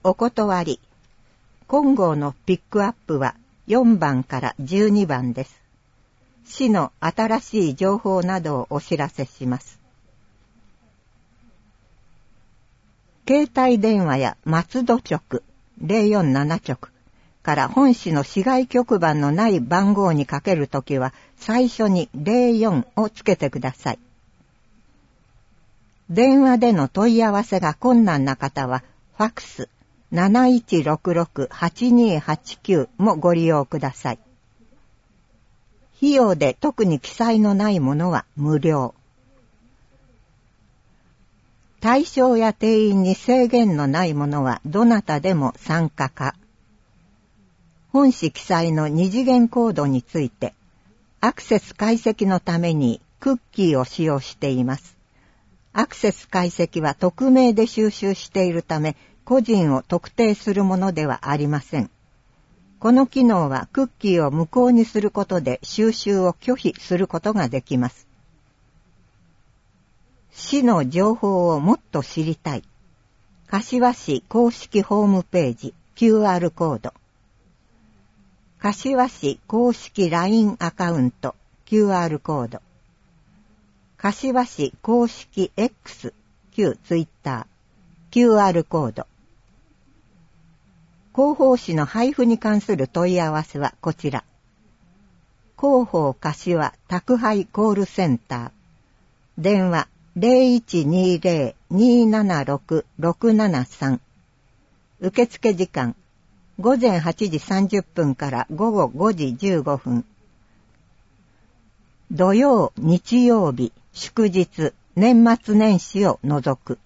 お断り。今号のピックアップは4番から12番です。市の新しい情報などをお知らせします。携帯電話や松戸局047局から本市の市外局番のない番号にかけるときは最初に04をつけてください。電話での問い合わせが困難な方はファクス7166-8289もご利用ください。費用で特に記載のないものは無料。対象や定員に制限のないものはどなたでも参加可。本誌記載の二次元コードについて、アクセス解析のためにクッキーを使用しています。アクセス解析は匿名で収集しているため、個人を特定するものではありません。この機能はクッキーを無効にすることで収集を拒否することができます。市の情報をもっと知りたい。柏市公式ホームページ QR コード。柏市公式 LINE アカウント QR コード。柏市公式 X 旧 Twitter QR コード。広報誌の配布に関する問い合わせはこちら。広報柏宅配コールセンター。電話0120-276-673。受付時間午前8時30分から午後5時15分。土曜、日曜日、祝日、年末年始を除く。